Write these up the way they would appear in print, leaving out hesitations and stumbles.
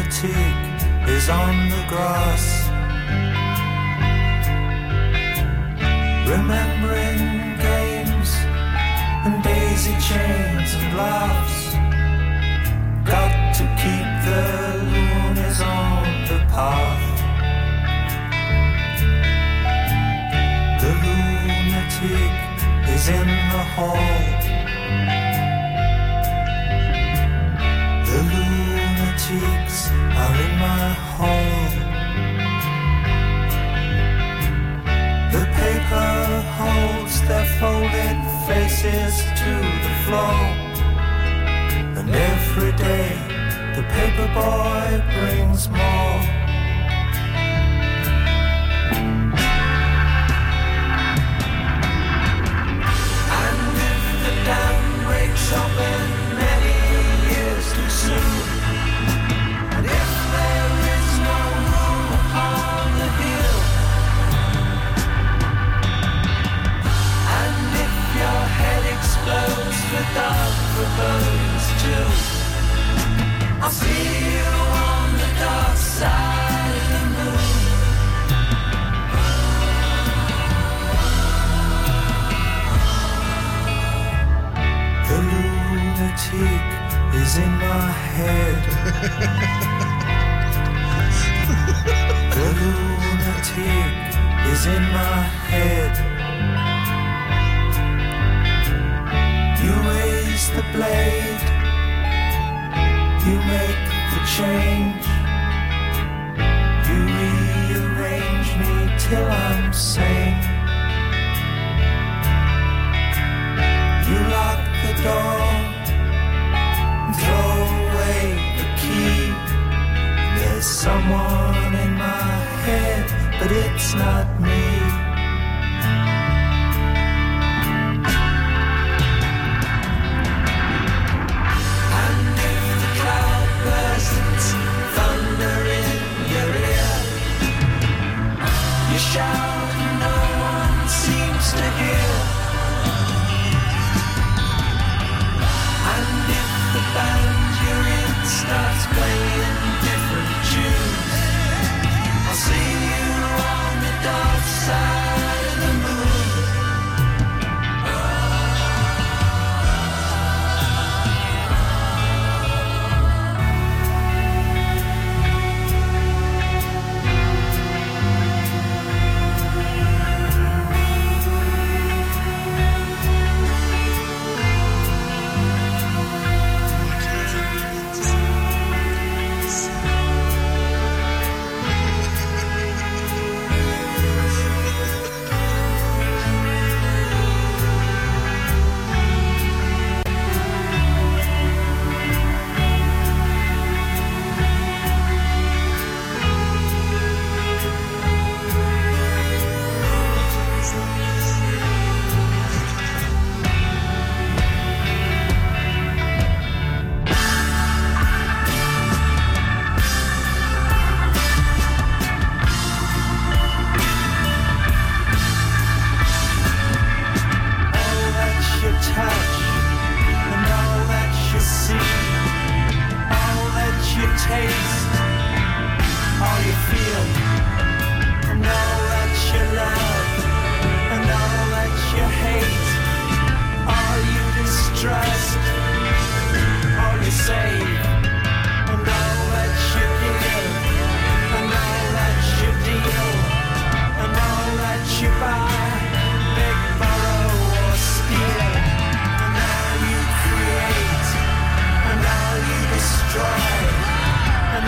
lunatic is on the grass, remembering games and daisy chains and laughs. Got to keep the loonies on the path. The lunatic is in the hall. The lunatics are in my hall. The paper holds their folded faces to the floor, and every day the paper boy brings more. And if the dam breaks open many years too soon, and if there is no room upon the hill, and if your head explodes without the bones too, I'll see you on the dark side of the moon. The lunatic is in my head. The lunatic is in my head. You raise the blade, you make the change, you rearrange me till I'm sane. You lock the door and throw away the key. There's someone in my head, but it's not me. Thunder in your ear, you shout and no one seems to hear. And if the band you're in starts playing different tunes, I'll see you on the dark side of the moon. And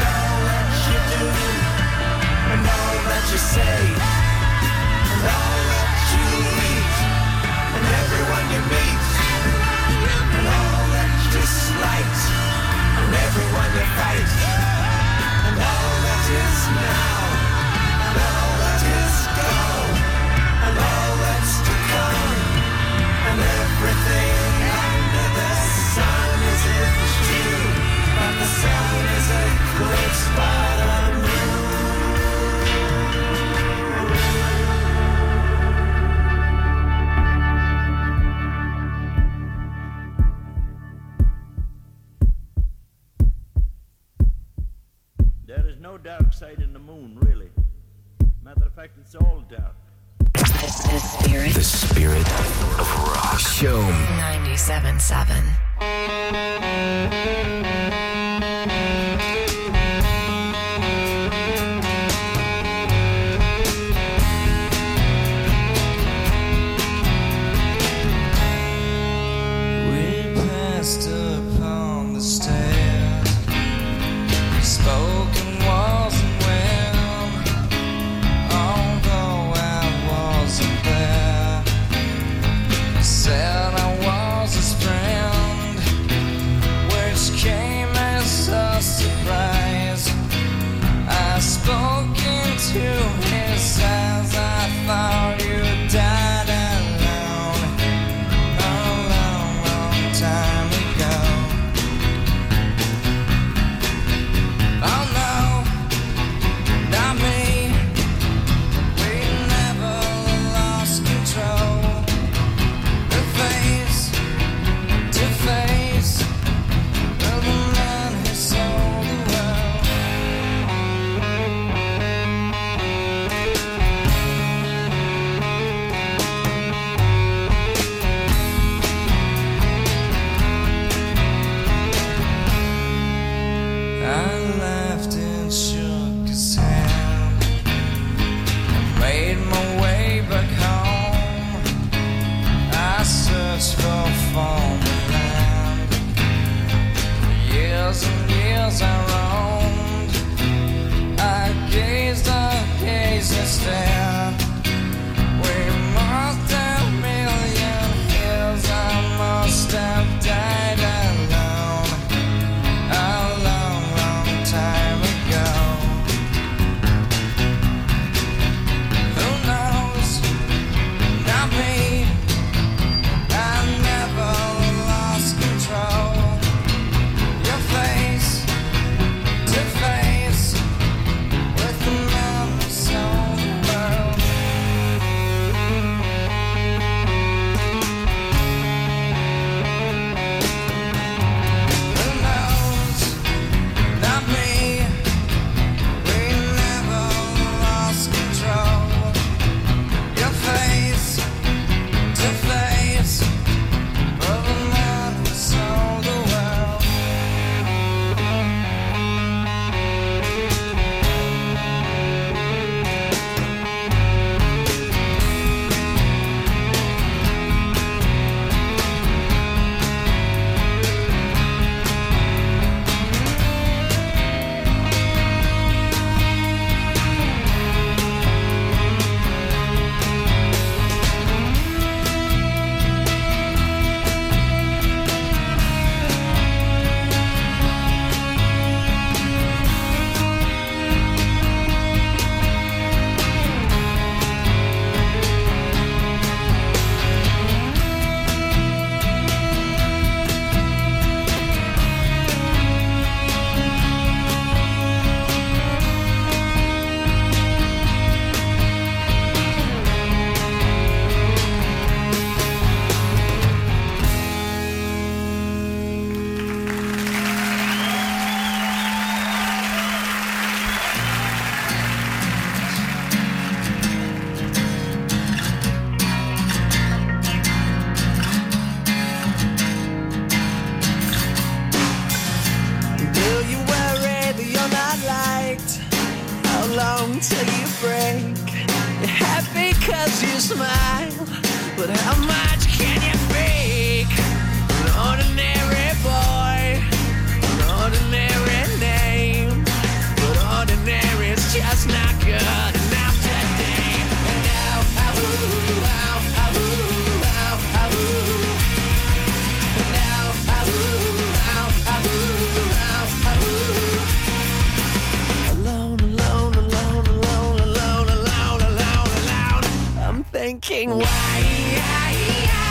no dark side in the moon, really. Matter of fact, it's all dark. The spirit of rock. Show 97.7. Upon the stairs, spoken wasn't well, although I wasn't there. He said I was his friend, which came as a surprise. I spoke into his eyes, I thought you died alone, a long, long time ago. Oh no, not me. We never lost control. The face to face with the man who sold the world. I laughed and shook his hand. I made my way back home. I searched for foreign land. For years and years I roamed. I gazed and stared. We must have a million years. I must have died alone. A long, long time ago. Who knows? Not me. I never lost control. Your face to face with the man who sold the world. Who knows? Not me. We never lost control. Your face to face with the man who sold the world. Will you worry that you're not liked? How long till you break? You're happy cause you smile, but how much can you fake? An ordinary boy, an ordinary name, but ordinary is just not good enough today. And now, ow, ow, ow, ow, ow, and now, ow, ow, ow, ow, ow. Alone, alone, alone, alone, alone, alone, alone, alone. I'm thinking, why?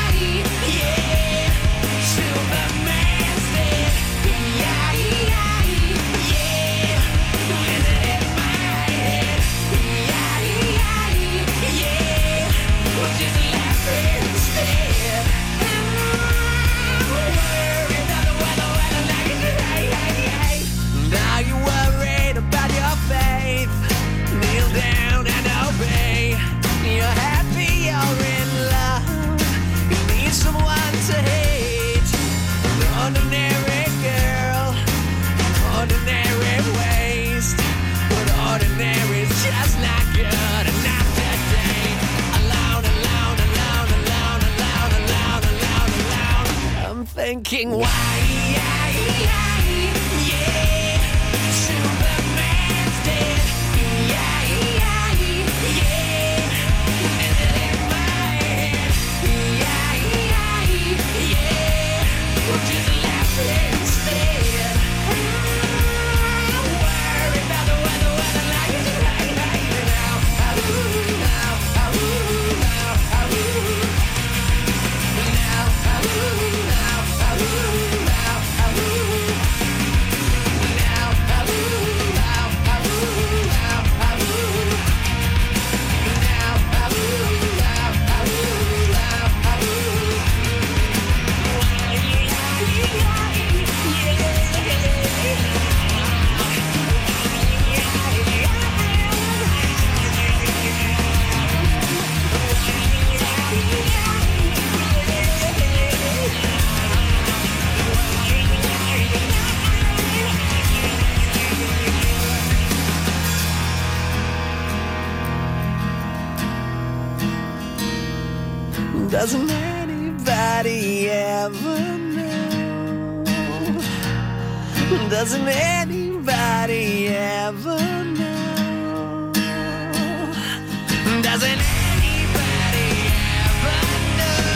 Doesn't anybody ever know? Doesn't anybody ever know? Doesn't anybody ever know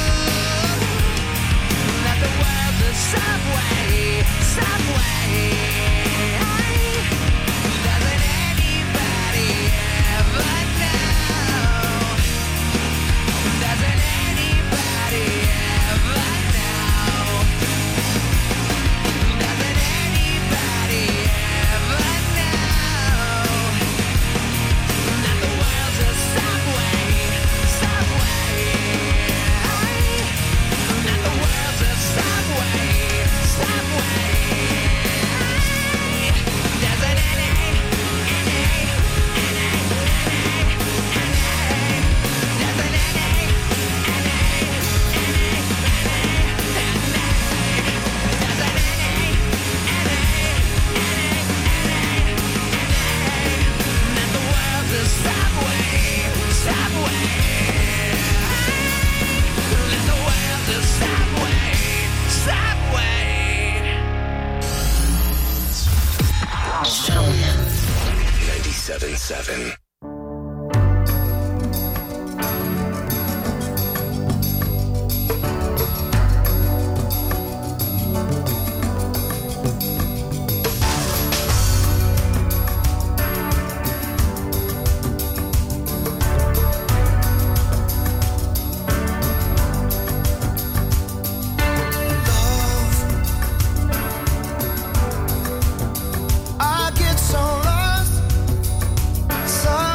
that the world's a subway, subway? Doesn't anybody ever know? Doesn't anybody ever know? Doesn't anybody ever know that the world's a subway, subway? That the world's a subway, subway? Doesn't Zone 97.7. I get so lost, so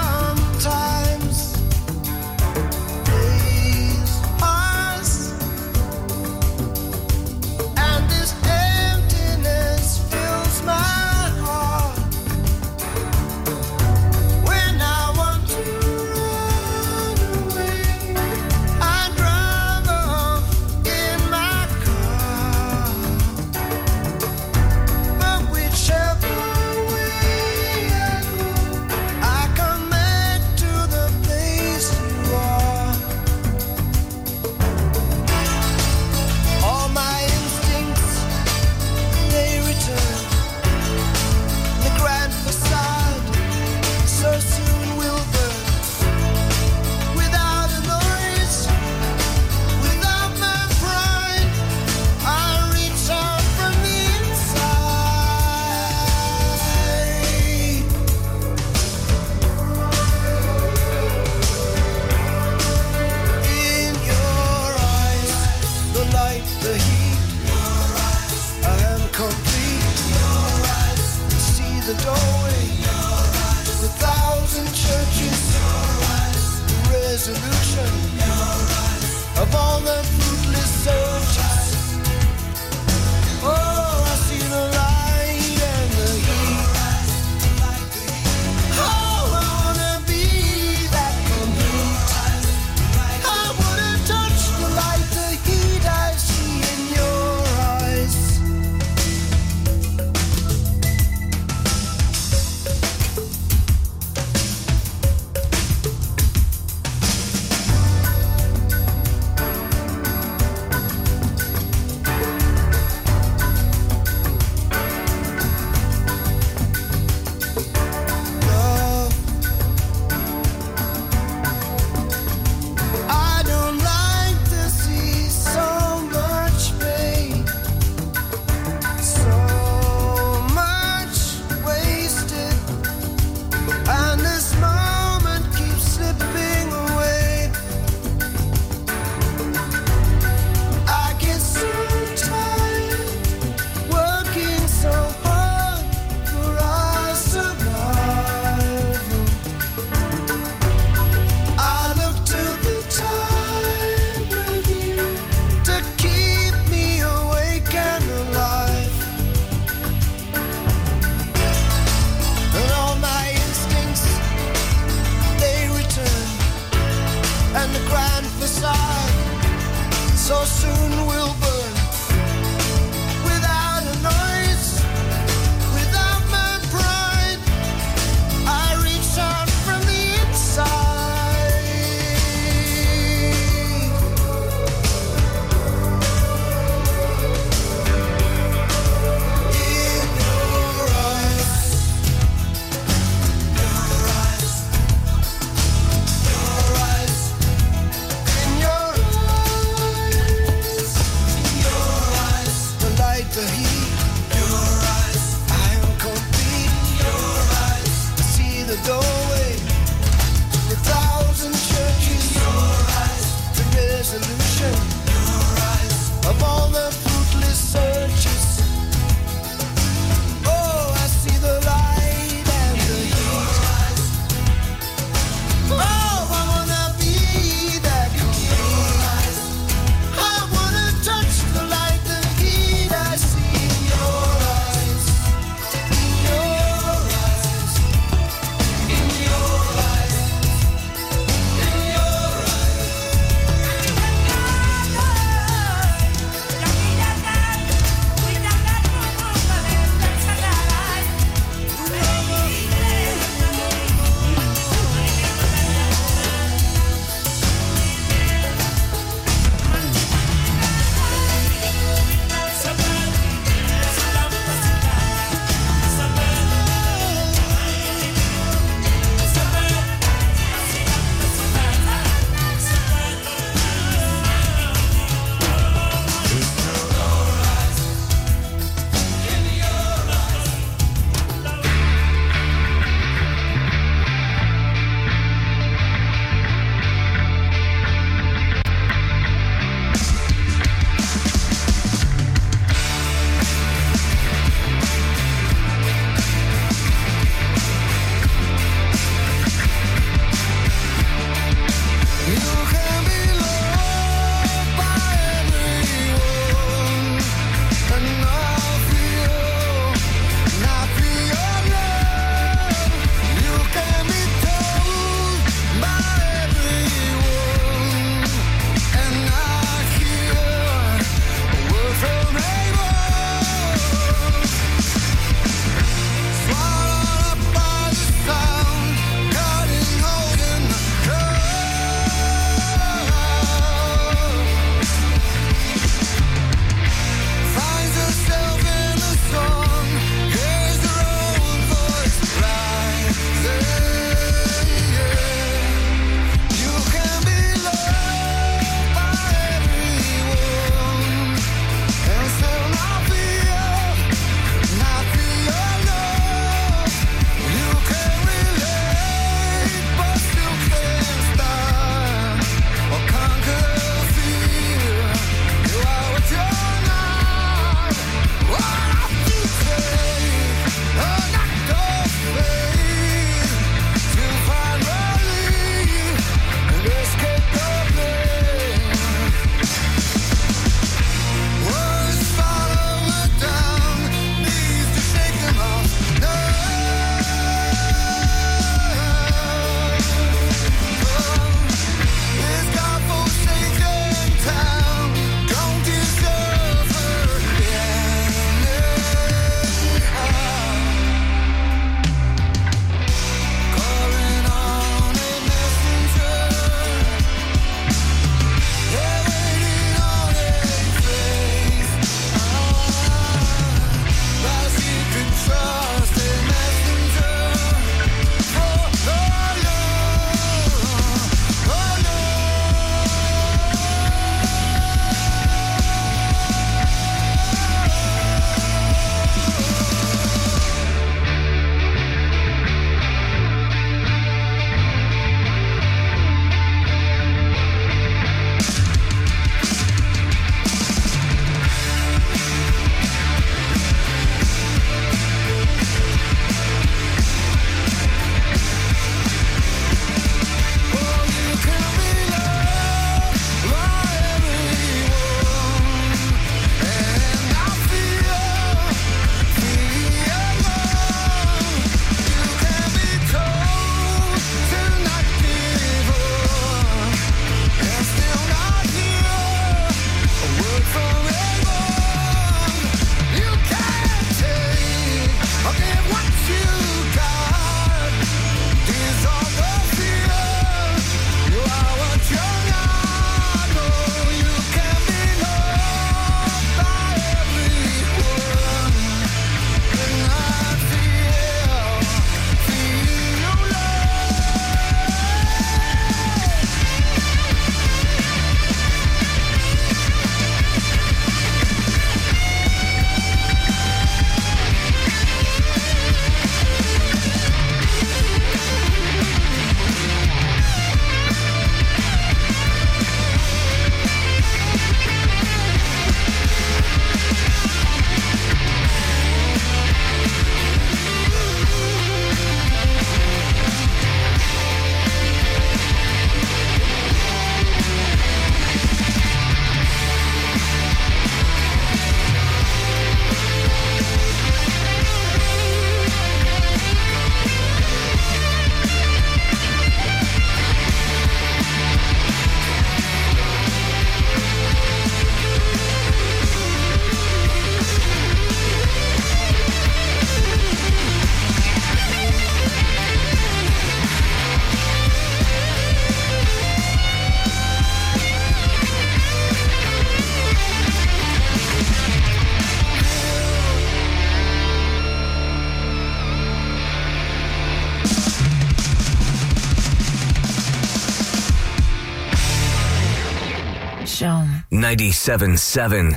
97.7.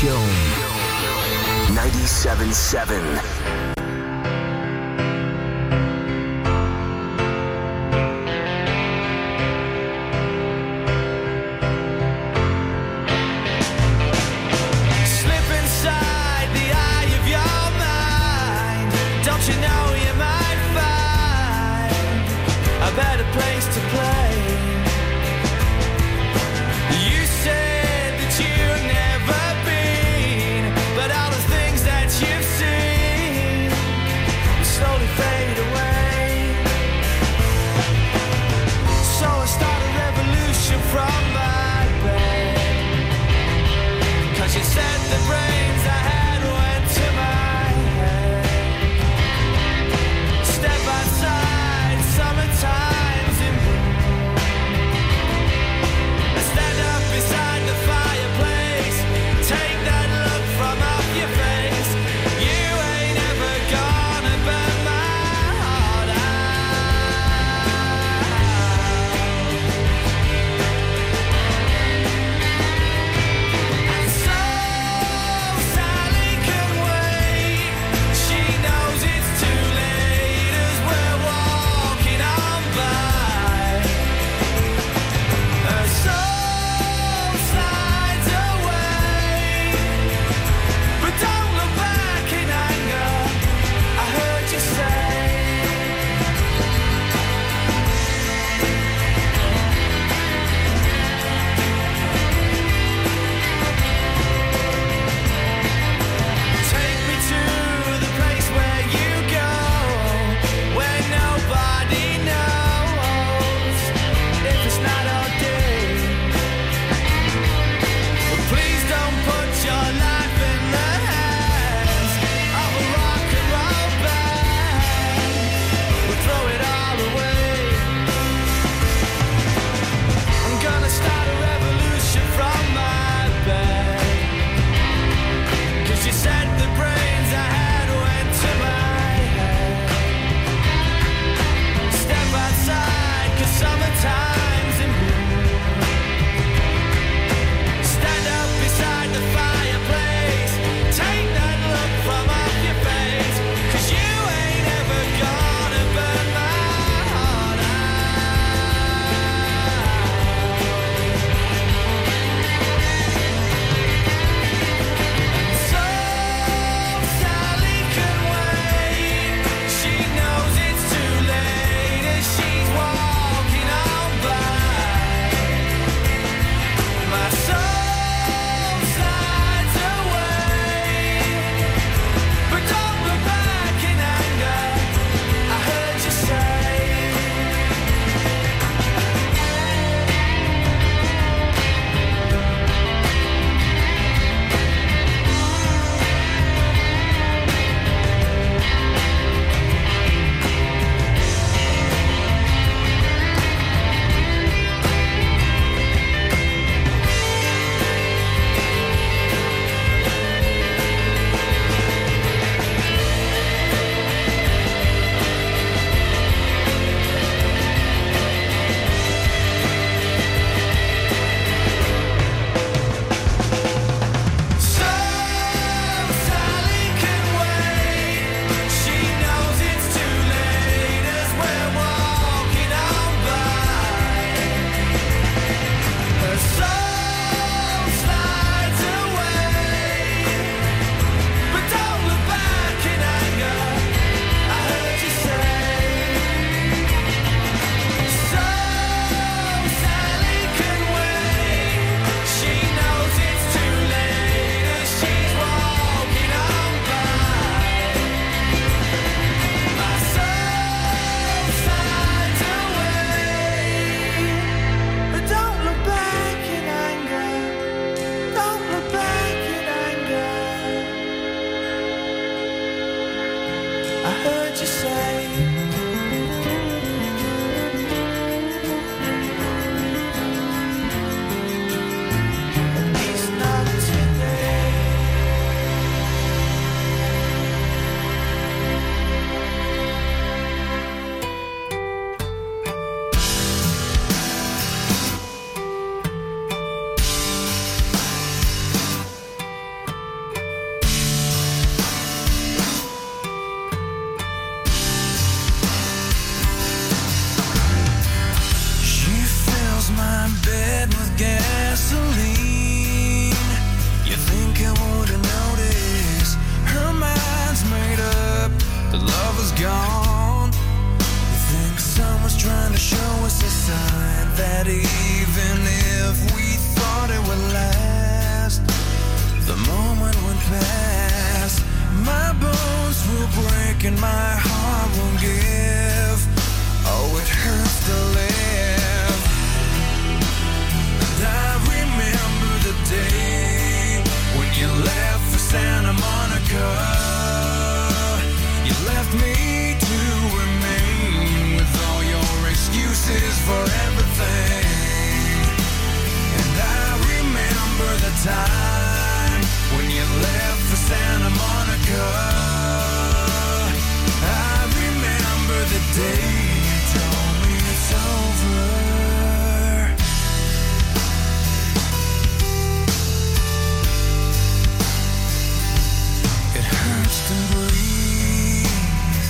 Show 97.7. Place to play. You said that you've never been, but all the things that you've seen slowly fade away. So I start a revolution from my bed, 'cause you said the brains I had went to my head. Step outside, summertime. that even if we thought it would last, the moment would pass. My bones will break and my heart won't give. Oh, it hurts to live. And I remember the day when you left for Santa Monica. You left me to remain with all your excuses for everything. And I remember the time when you left for Santa Monica. I remember the day you told me it's over. It hurts to breathe.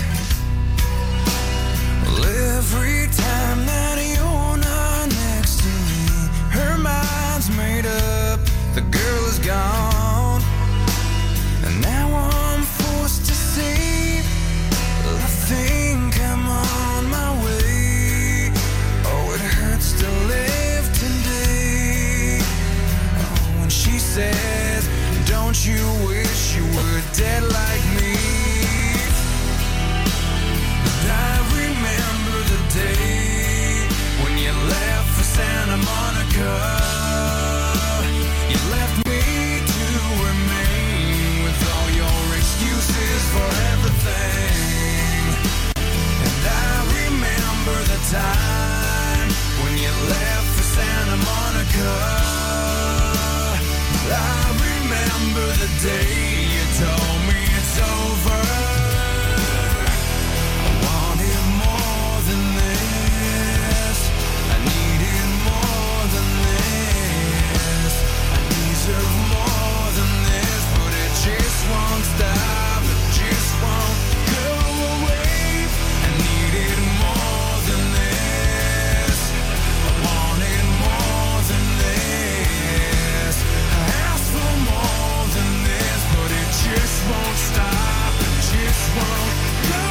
Well, every time that you're not next to me, her mind's made up, the girl is gone. And now I'm forced to say, I think I'm on my way. Oh, it hurts to live today. Oh, when she says, don't you wish you were dead like me? And I remember the day when you left for Santa Monica. You left me to remain with all your excuses for everything. And I remember the time when you left for Santa Monica. I remember the day you told me it's over. I wanted more than this. I needed more than this. I deserve more than this, but it just won't stop. It just won't go away. I needed more than this. I wanted more than this. I asked for more than this, but it just won't stop. It just won't go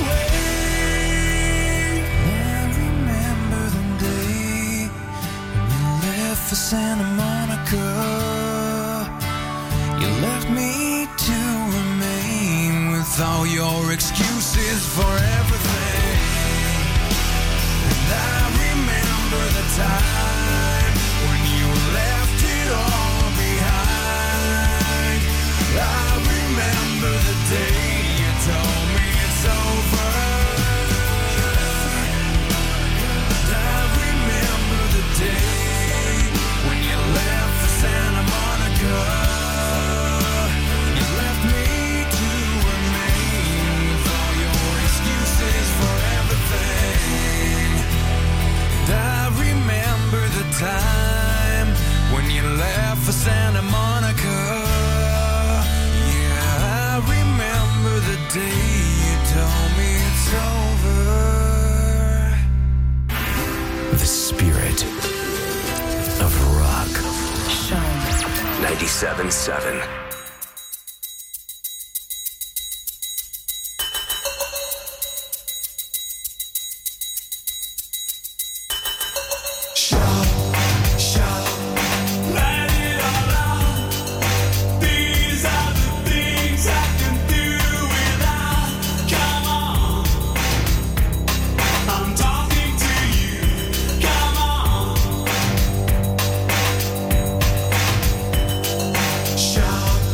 away. I remember the day when you left for Santa Monica. You left me to remain with all your excuses for everything. And I remember the time when you left it all behind. I remember the day you told me it's over. And I remember the day when you left for Santa Monica. You left me to remain with all your excuses for everything. And I remember the time when you left for Santa Monica. Yeah, I remember the day you told me it's over. The spirit of rock. Sean. 97.7. Let it all out. These are the things I can do without. Come on, I'm talking to you. Come on, shout.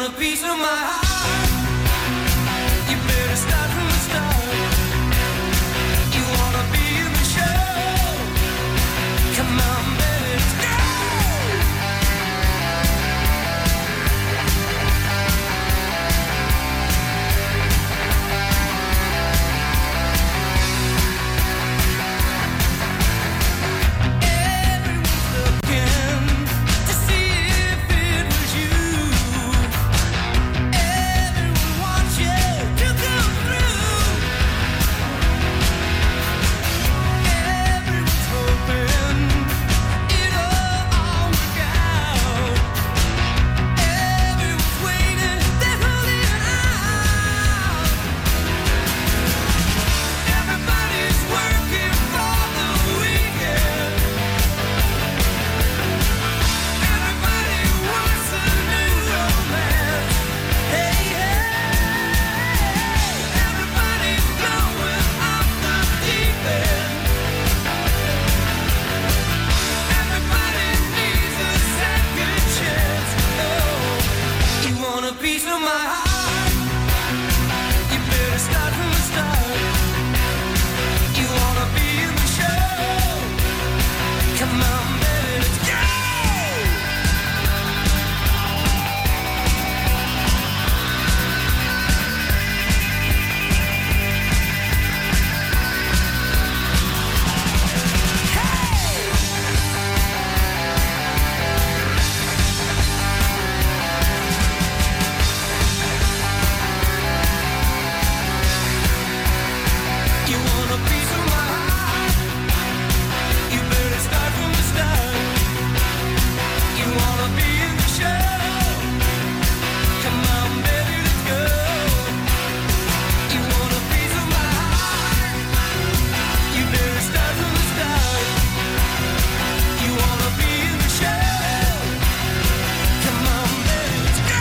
want a piece of my heart? You better start from the start. You wanna be in the show? Come on, baby, let's go. Everyone's looking to see if it was you. Everyone wants you to come through. Everyone's hoping it'll all work out. Everyone's waiting, they're holding out. Everybody's working for the weekend. Everybody wants a new romance. Hey, hey. Everybody's going off the deep end. Everybody needs a second chance. Oh, you want a piece of my heart? You better start from the start. You wanna be in the show? Come on, baby, let's go. You want a piece of my heart? You better start from the start. You wanna be in the show? Come on, baby, let's go. You want a piece of my heart? You better start from the start. You wanna be in the show? Come on, baby, let's go.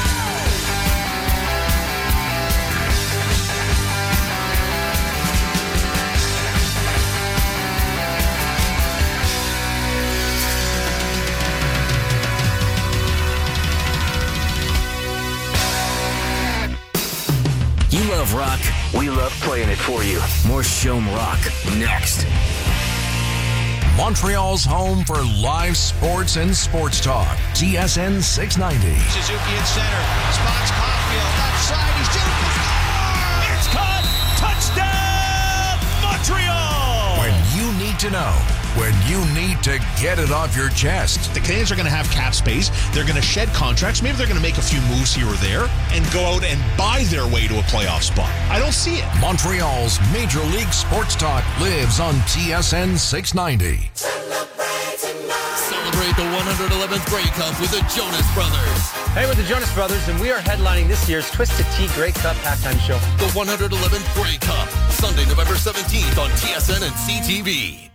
You love rock. We love playing it for you. More Shom Rock next. Montreal's home for live sports and sports talk. TSN 690. Suzuki in center. Spots Caulfield. Left side. He's shooting. It's caught. Touchdown, Montreal. When you need to know. When you need to get it off your chest. The Canadiens are going to have cap space. They're going to shed contracts. Maybe they're going to make a few moves here or there and go out and buy their way to a playoff spot. I don't see it. Montreal's Major League Sports Talk lives on TSN 690. Celebrate the 111th Grey Cup with the Jonas Brothers. Hey, we're the Jonas Brothers, and we are headlining this year's Twisted Tea Grey Cup halftime show. The 111th Grey Cup, Sunday, November 17th on TSN and CTV.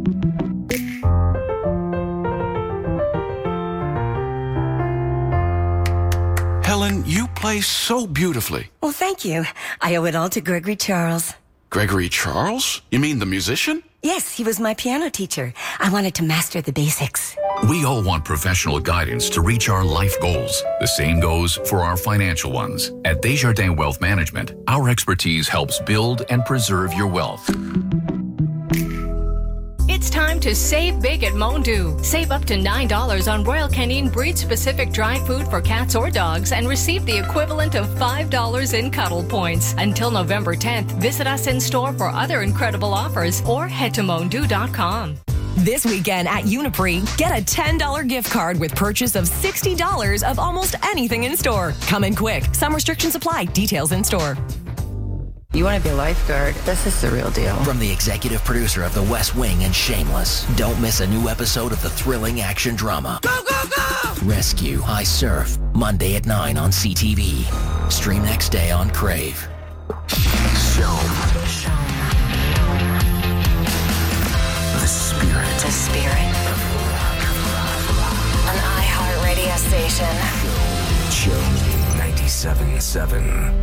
Helen, you play so beautifully. Well, thank you. I owe it all to Gregory Charles. Gregory Charles? You mean the musician? Yes, he was my piano teacher. I wanted to master the basics. We all want professional guidance to reach our life goals. The same goes for our financial ones. At Desjardins Wealth Management, our expertise helps build and preserve your wealth. It's time to save big at Mondu. Save up to $9 on Royal Canin breed-specific dry food for cats or dogs and receive the equivalent of $5 in cuddle points. Until November 10th, visit us in store for other incredible offers or head to mondu.com. This weekend at Uniprix, get a $10 gift card with purchase of $60 of almost anything in store. Come in quick. Some restrictions apply. Details in store. You want to be a lifeguard? This is the real deal. From the executive producer of The West Wing and Shameless, don't miss a new episode of the thrilling action drama. Go, go, go! Rescue, I Surf, Monday at 9 on CTV. Stream next day on Crave. Shom. The spirit. The spirit. An iHeartRadio station. Shom 97.7.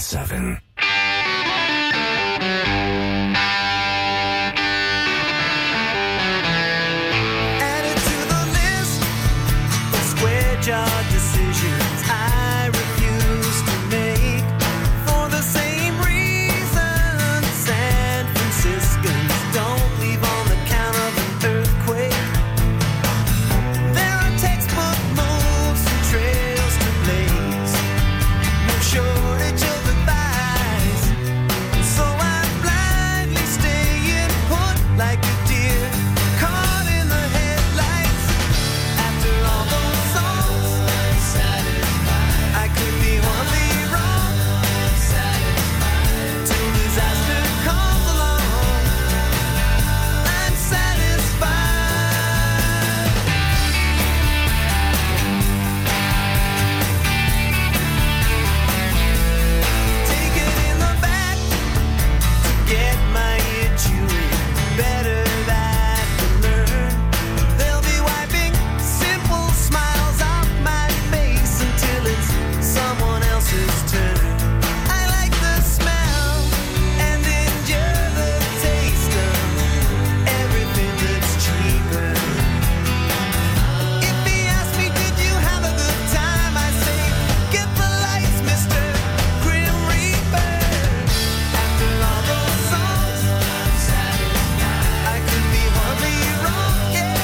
97.7. Added to the list of square jaw decisions I refuse to make for the same reason San Franciscans don't leave on the count of an earthquake. There are textbook moves and trails to blaze, no shortage of advice. So I blindly stay in put like a deer caught in the headlights. After all those songs, I could be horribly wrong. Till disaster comes along, I'm satisfied. Take it in the back to get my ear chewing. Better that than learn. They'll be wiping simple smiles off my face until it's someone else's turn. I like the smell and endure the taste of everything that's cheaper. If he asks me, did you have a good time? I say, get the lights, Mr. Grim Reaper. After all those songs, I could be horribly wrong,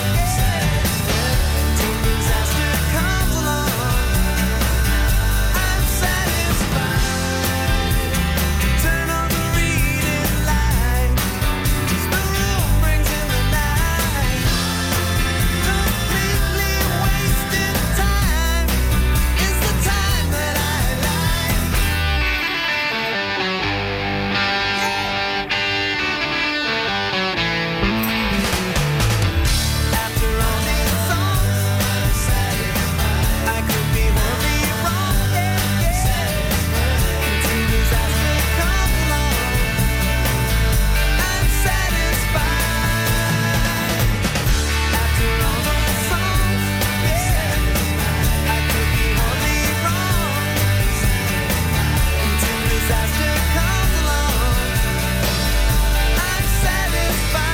Till disaster comes along, I'm satisfied. Turn on the reading light, 'cause the room brings in the night. Completely wasted time is the time that I like. After all these songs, I could be horribly wrong, Until disaster comes along, I'm satisfied. After all those songs, I could be horribly wrong. Until disaster comes along, I'm satisfied.